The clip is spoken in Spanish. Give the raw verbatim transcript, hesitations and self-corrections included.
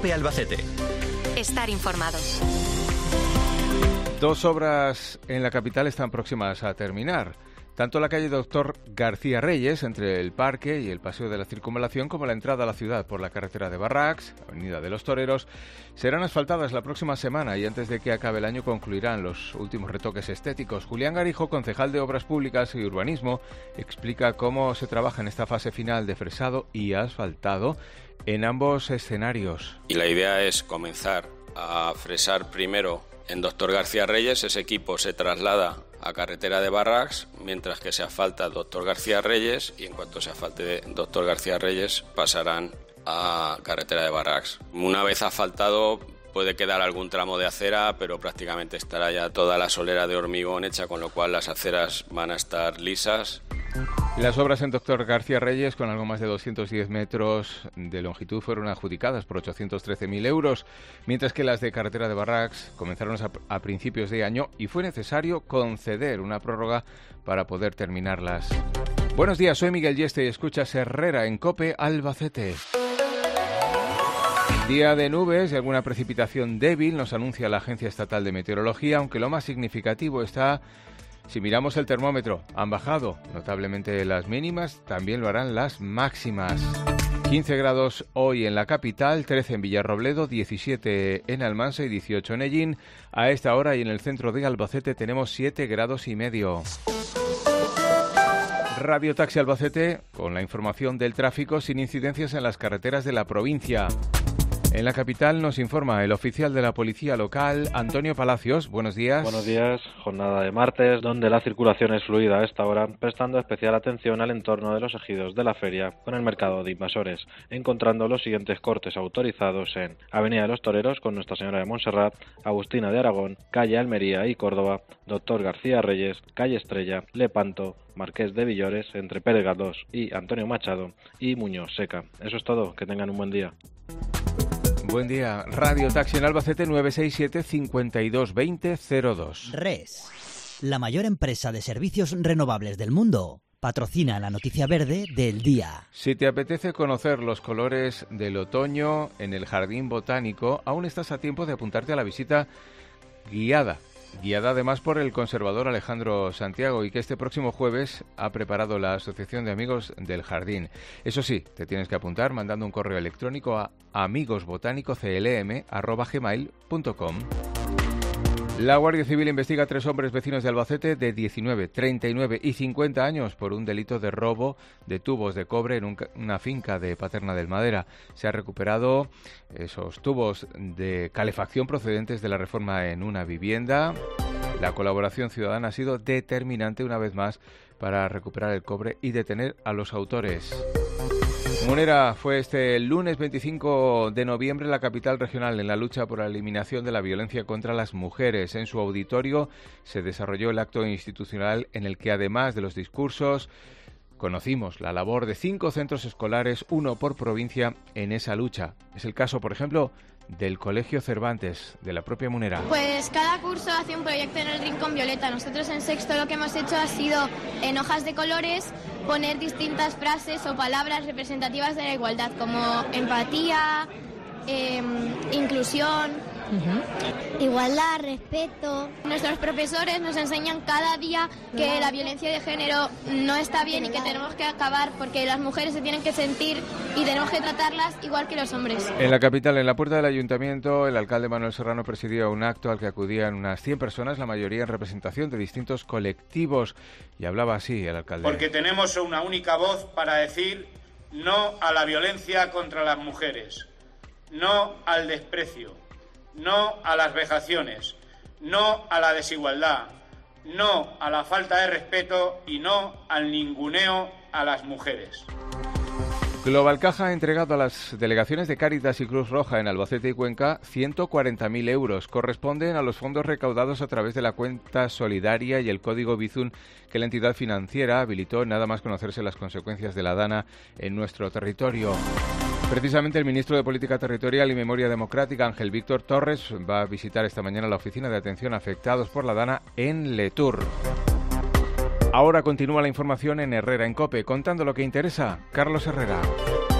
COPE Albacete. Estar informado. Dos obras en la capital están próximas a terminar. Tanto la calle Doctor García Reyes, entre el Parque y el Paseo de la Circunvalación, como la entrada a la ciudad por la carretera de Barracks, Avenida de los Toreros, serán asfaltadas la próxima semana y antes de que acabe el año concluirán los últimos retoques estéticos. Julián Garijo, concejal de Obras Públicas y Urbanismo, explica cómo se trabaja en esta fase final de fresado y asfaltado en ambos escenarios. Y la idea es comenzar a fresar primero en Doctor García Reyes. Ese equipo se traslada a carretera de Barracks, mientras que se asfalta Doctor García Reyes, y en cuanto se asfalte Doctor García Reyes pasarán a carretera de Barracks. Una vez asfaltado puede quedar algún tramo de acera, pero prácticamente estará ya toda la solera de hormigón hecha, con lo cual las aceras van a estar lisas. Las obras en Doctor García Reyes, con algo más de doscientos diez metros de longitud, fueron adjudicadas por ochocientos trece mil euros, mientras que las de carretera de Barracks comenzaron a, a principios de año y fue necesario conceder una prórroga para poder terminarlas. Buenos días, soy Miguel Yeste y escuchas Herrera en COPE Albacete. Día de nubes y alguna precipitación débil nos anuncia la Agencia Estatal de Meteorología, aunque lo más significativo está... Si miramos el termómetro, han bajado notablemente las mínimas, también lo harán las máximas. quince grados hoy en la capital, trece en Villarrobledo, diecisiete en Almansa y dieciocho en Hellín. A esta hora y en el centro de Albacete tenemos siete grados y medio. Radio Taxi Albacete, con la información del tráfico sin incidencias en las carreteras de la provincia. En la capital nos informa el oficial de la policía local, Antonio Palacios. Buenos días. Buenos días. Jornada de martes, donde la circulación es fluida a esta hora, prestando especial atención al entorno de los ejidos de la feria con el mercado de invasores, encontrando los siguientes cortes autorizados en Avenida de los Toreros con Nuestra Señora de Montserrat, Agustina de Aragón, Calle Almería y Córdoba, Doctor García Reyes, Calle Estrella, Lepanto, Marqués de Villores, entre Pérez Galdós y Antonio Machado y Muñoz Seca. Eso es todo. Que tengan un buen día. Buen día. Radio Taxi en Albacete nueve seis siete, cinco dos dos cero cero dos. R E S, la mayor empresa de servicios renovables del mundo, patrocina la noticia verde del día. Si te apetece conocer los colores del otoño en el Jardín Botánico, aún estás a tiempo de apuntarte a la visita guiada. Guiada además por el conservador Alejandro Santiago y que este próximo jueves ha preparado la Asociación de Amigos del Jardín. Eso sí, te tienes que apuntar mandando un correo electrónico a amigosbotanicoclm arroba gmail punto com. La Guardia Civil investiga a tres hombres vecinos de Albacete de diecinueve, treinta y nueve y cincuenta años por un delito de robo de tubos de cobre en un, una finca de Paterna del Madera. Se han recuperado esos tubos de calefacción procedentes de la reforma en una vivienda. La colaboración ciudadana ha sido determinante una vez más para recuperar el cobre y detener a los autores. Munera fue este lunes veinticinco de noviembre la capital regional en la lucha por la eliminación de la violencia contra las mujeres. En su auditorio se desarrolló el acto institucional en el que, además de los discursos, conocimos la labor de cinco centros escolares, uno por provincia, en esa lucha. Es el caso, por ejemplo, del Colegio Cervantes, de la propia Munera. Pues cada curso hace un proyecto en el Rincón Violeta. Nosotros en sexto lo que hemos hecho ha sido, en hojas de colores, poner distintas frases o palabras representativas de la igualdad, como empatía, eh, inclusión... Uh-huh. Igualdad, respeto. Nuestros profesores nos enseñan cada día que la violencia de género no está bien y que tenemos que acabar porque las mujeres se tienen que sentir y tenemos que tratarlas igual que los hombres. En la capital, en la puerta del ayuntamiento, el alcalde Manuel Serrano presidía un acto al que acudían unas cien personas, la mayoría en representación de distintos colectivos, y hablaba así el alcalde. Porque tenemos una única voz para decir no a la violencia contra las mujeres, no al desprecio, no a las vejaciones, no a la desigualdad, no a la falta de respeto y no al ninguneo a las mujeres. Globalcaja ha entregado a las delegaciones de Cáritas y Cruz Roja en Albacete y Cuenca ciento cuarenta mil euros. Corresponden a los fondos recaudados a través de la cuenta solidaria y el código Bizum que la entidad financiera habilitó nada más conocerse las consecuencias de la DANA en nuestro territorio. Precisamente el ministro de Política Territorial y Memoria Democrática, Ángel Víctor Torres, va a visitar esta mañana la oficina de atención a afectados por la DANA en Letur. Ahora continúa la información en Herrera en COPE, contando lo que interesa. Carlos Herrera.